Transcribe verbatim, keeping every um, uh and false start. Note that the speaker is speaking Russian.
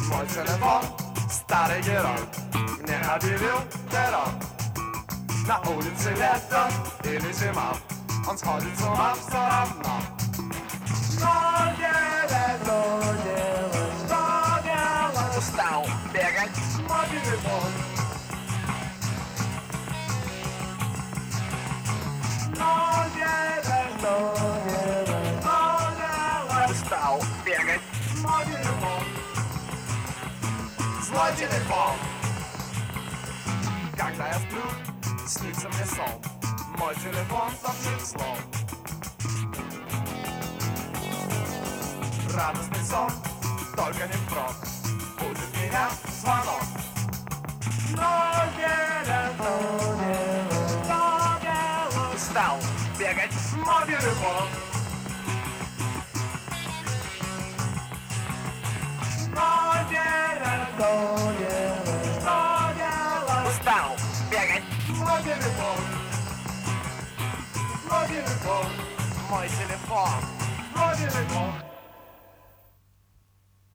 Мой телефон, старый герой, мне объявил террор. На улице лето или зима, он сходит с ума все равно. Что делать, что делать, что делать? Устал бегать, мой телефон. Что делать, что делать, что делать? Устал бегать, мой телефон. Злой телефон. Когда я сплю, снится мне сон. Мой телефон сошит слов. Радостный сон, только не впрок. Будет меня звонок. Но делать, что делать, что делать? Устал бегать, мой телефон. Что делать, что делать, что делать? Устал бегать, мой телефон. Мой телефон, мой телефон, мой телефон.